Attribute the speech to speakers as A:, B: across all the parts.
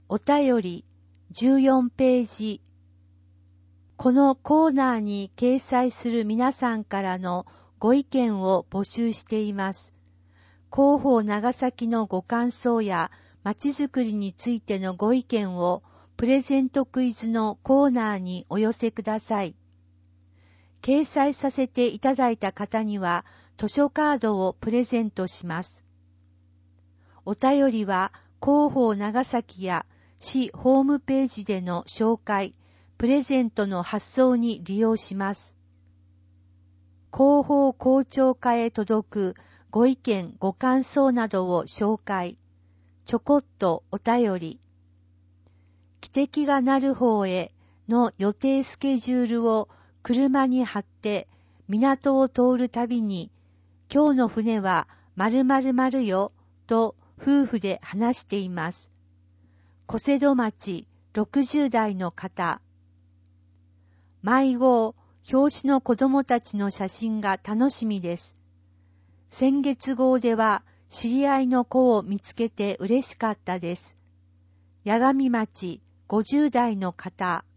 A: お便り14ページ。このコーナーに掲載する皆さんからのご意見を募集しています。広報長崎のご感想やまちづくりについてのご意見をプレゼントクイズのコーナーにお寄せください。掲載させていただいた方には図書カードをプレゼントします。お便りは広報長崎や市ホームページでの紹介、プレゼントの発送に利用します。広報校長課へ届くご意見ご感想などを紹介。ちょこっとお便り。汽笛が鳴る方への予定スケジュールを車に貼って港を通るたびに、今日の船は〇〇〇よと夫婦で話しています。小瀬戸町60代の方。迷子、表紙の子供たちの写真が楽しみです。先月号では知り合いの子を見つけて嬉しかったです。八神町50代の方。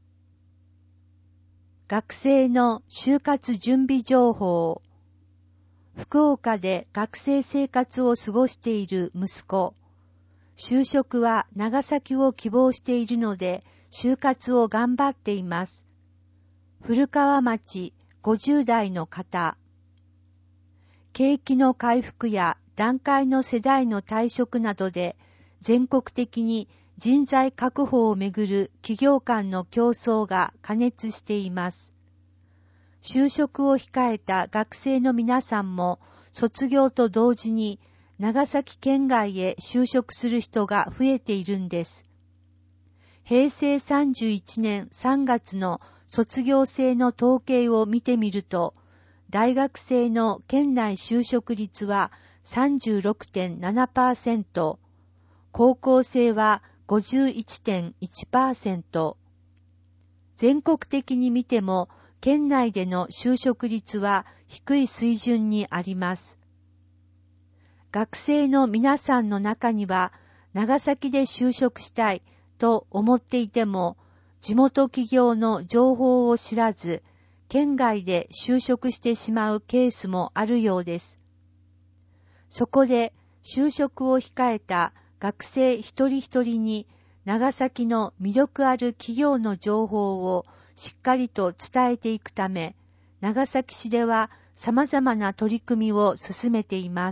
A: 学生の就活準備情報。福岡で学生生活を過ごしている息子。就職は長崎を希望しているので、就活を頑張っています。古川町50代の方。景気の回復や団塊の世代の退職などで、全国的に人材確保をめぐる企業間の競争が過熱しています。就職を控えた学生の皆さんも、卒業と同時に長崎県外へ就職する人が増えているんです。平成31年3月の卒業生の統計を見てみると、大学生の県内就職率は 36.7%、高校生は 51.1%。全国的に見ても、県内での就職率は低い水準にあります。学生の皆さんの中には、長崎で就職したいと思っていても、地元企業の情報を知らず、県外で就職してしまうケースもあるようです。そこで、就職を控えた学生一人一人に、長崎の魅力ある企業の情報をしっかりと伝えていくため、長崎市では様々な取り組みを進めています。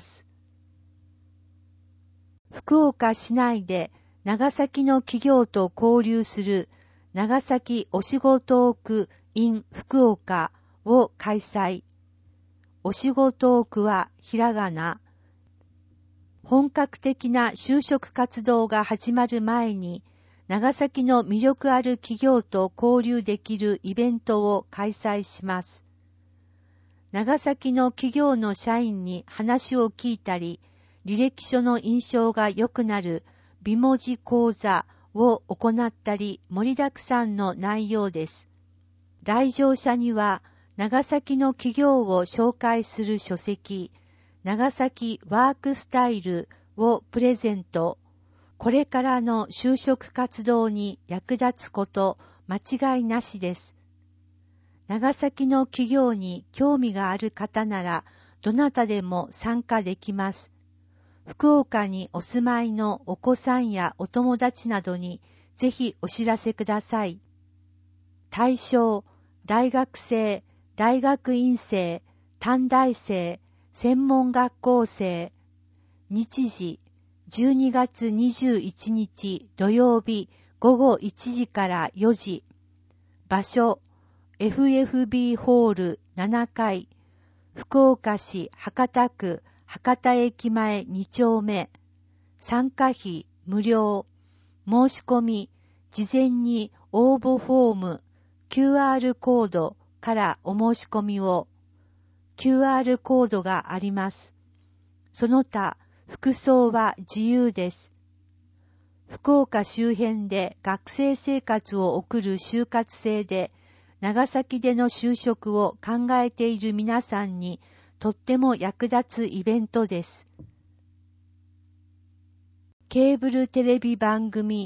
A: 福岡市内で長崎の企業と交流する長崎お仕事区 in 福岡を開催。お仕事区はひらがな。本格的な就職活動が始まる前に、長崎の魅力ある企業と交流できるイベントを開催します。長崎の企業の社員に話を聞いたり、履歴書の印象が良くなる美文字講座を行ったり盛りだくさんの内容です。来場者には長崎の企業を紹介する書籍、長崎ワークスタイルをプレゼント。これからの就職活動に役立つこと間違いなしです。長崎の企業に興味がある方ならどなたでも参加できます。福岡にお住まいのお子さんやお友達などにぜひお知らせください。対象、大学生、大学院生、短大生、専門学校生。日時、12月21日土曜日午後1時から4時。場所、FFB ホール7階。福岡市博多区博多駅前2丁目。参加費無料。申し込み、事前に応募フォーム、QR コードからお申し込みを。QR コードがあります。その他、服装は自由です。福岡周辺で学生生活を送る就活生で、長崎での就職を考えている皆さんにとっても役立つイベントです。ケーブルテレビ番組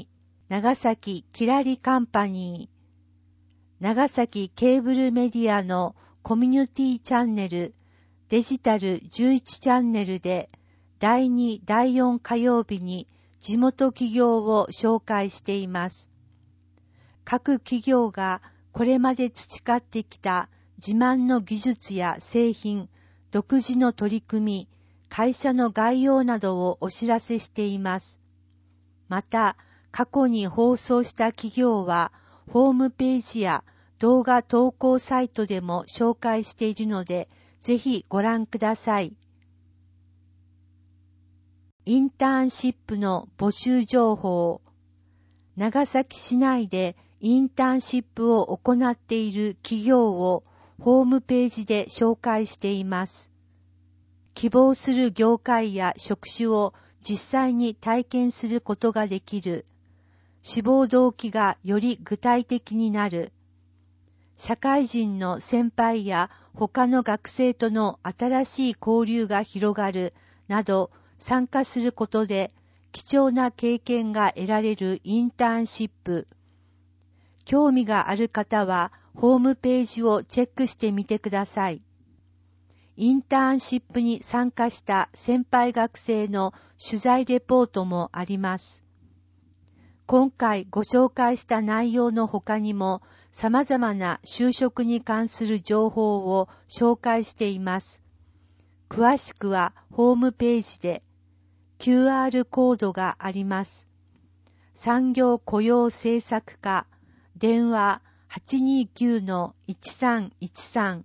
A: 長崎キラリカンパニー、長崎ケーブルメディアのコミュニティチャンネル、デジタル11チャンネルで第2、第4火曜日に地元企業を紹介しています。各企業がこれまで培ってきた自慢の技術や製品、独自の取り組み、会社の概要などをお知らせしています。また、過去に放送した企業は、ホームページや動画投稿サイトでも紹介しているので、ぜひご覧ください。インターンシップの募集情報。長崎市内でインターンシップを行っている企業をホームページで紹介しています。希望する業界や職種を実際に体験することができる。志望動機がより具体的になる。社会人の先輩や他の学生との新しい交流が広がるなど参加することで貴重な経験が得られるインターンシップ。興味がある方はホームページをチェックしてみてください。インターンシップに参加した先輩学生の取材レポートもあります。今回ご紹介した内容の他にも様々な就職に関する情報を紹介しています。詳しくはホームページで QR コードがあります。産業雇用政策課電話 829-1313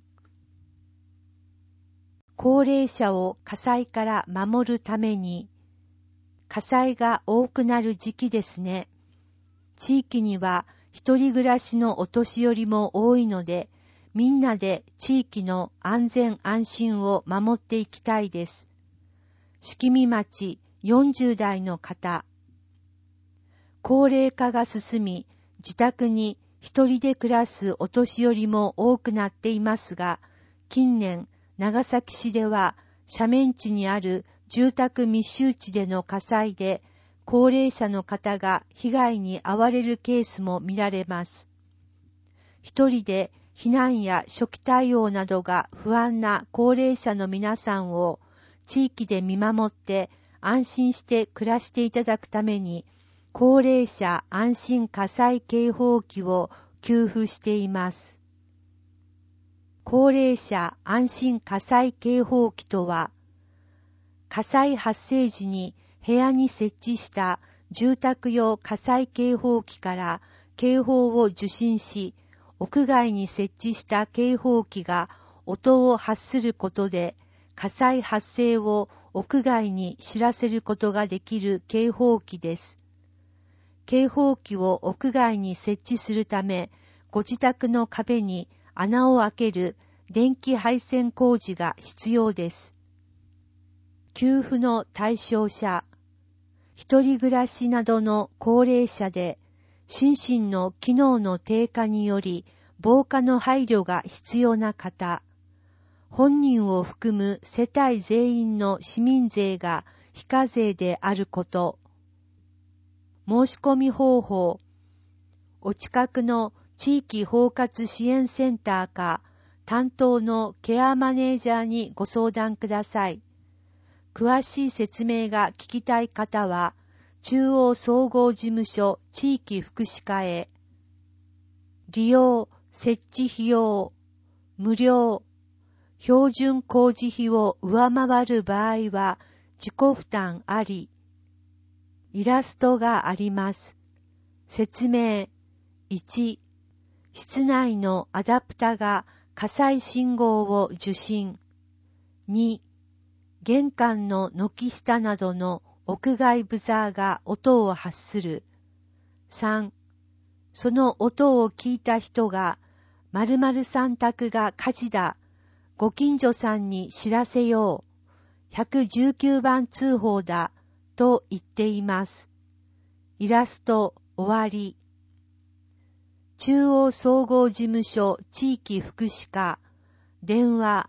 A: 高齢者を火災から守るために火災が多くなる時期ですね。地域には一人暮らしのお年寄りも多いので、みんなで地域の安全安心を守っていきたいです。敷見町40代の方。高齢化が進み、自宅に一人で暮らすお年寄りも多くなっていますが、近年、長崎市では斜面地にある住宅密集地での火災で、高齢者の方が被害に遭われるケースも見られます。一人で避難や初期対応などが不安な高齢者の皆さんを地域で見守って安心して暮らしていただくために、高齢者安心火災警報器を給付しています。高齢者安心火災警報器とは、火災発生時に部屋に設置した住宅用火災警報器から警報を受信し、屋外に設置した警報器が音を発することで火災発生を屋外に知らせることができる警報器です。警報器を屋外に設置するため、ご自宅の壁に穴を開ける電気配線工事が必要です。給付の対象者。一人暮らしなどの高齢者で、心身の機能の低下により、防火の配慮が必要な方、本人を含む世帯全員の市民税が非課税であること。申し込み方法。お近くの地域包括支援センターか、担当のケアマネージャーにご相談ください。詳しい説明が聞きたい方は、中央総合事務所地域福祉課へ。利用、設置費用、無料、標準工事費を上回る場合は自己負担あり。イラストがあります。説明。1、室内のアダプタが火災信号を受信。2、玄関の軒下などの屋外ブザーが音を発する。3、その音を聞いた人が、〇〇さん宅が火事だ。ご近所さんに知らせよう。119番通報だ。と言っています。イラスト終わり。中央総合事務所地域福祉課。電話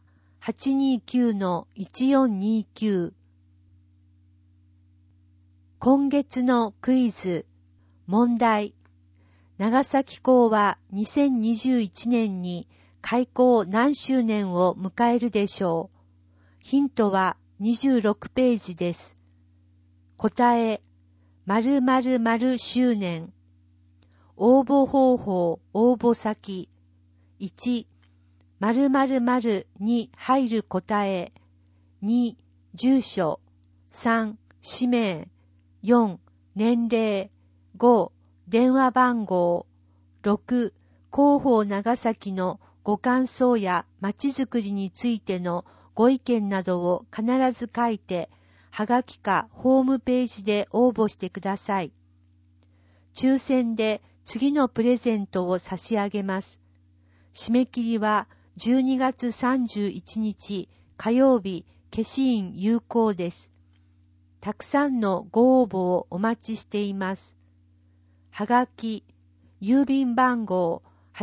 A: 829-1429。今月のクイズ。 問題。長崎港は2021年に開港何周年を迎えるでしょう。ヒントは26ページです。答え、〇〇〇周年。応募方法、応募先。1、〇〇〇に入る答え。2、住所。3、氏名。4、年齢。5、電話番号。6、広報長崎のご感想やまちづくりについてのご意見などを必ず書いて、はがきかホームページで応募してください。抽選で次のプレゼントを差し上げます。締め切りは12月31日火曜日消印有効です。たくさんのご応募をお待ちしています。はがき、郵便番号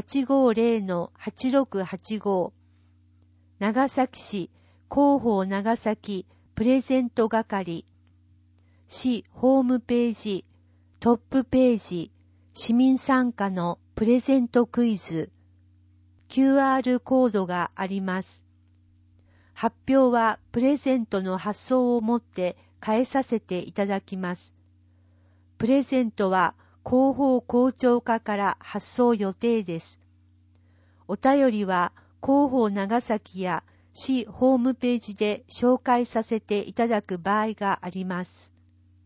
A: 850-8685 長崎市広報長崎プレゼント係市ホームページトップページ市民参加のプレゼントクイズ QR コードがあります。発表はプレゼントの発送をもって返させていただきます。プレゼントは広報広聴課から発送予定です。お便りは広報長崎や市ホームページで紹介させていただく場合があります。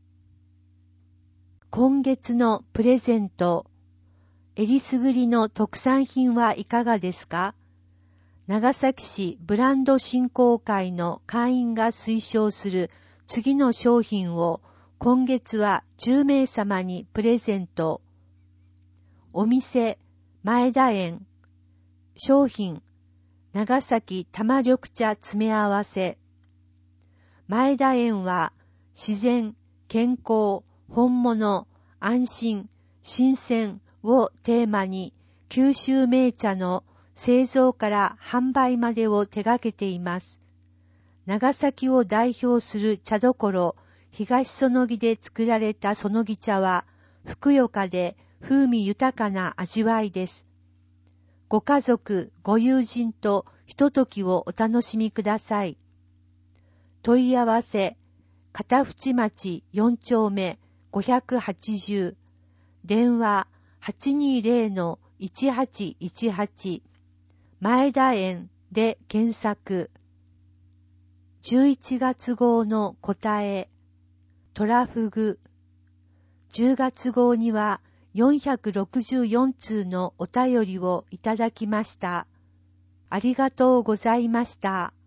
A: 今月のプレゼント、えりすぐりの特産品はいかがですか？長崎市ブランド振興会の会員が推奨する次の商品を今月は10名様にプレゼント。お店、前田園。商品、長崎玉緑茶詰め合わせ。前田園は自然、健康、本物、安心、新鮮をテーマに九州銘茶の製造から販売までを手掛けています。長崎を代表する茶どころ、東園木で作られたそのぎ茶は、ふくよかで風味豊かな味わいです。ご家族、ご友人とひとときをお楽しみください。問い合わせ、片淵町4丁目580、電話 820-1818、前田園で検索。11月号の答え、トラフグ。10月号には464通のお便りをいただきました。ありがとうございました。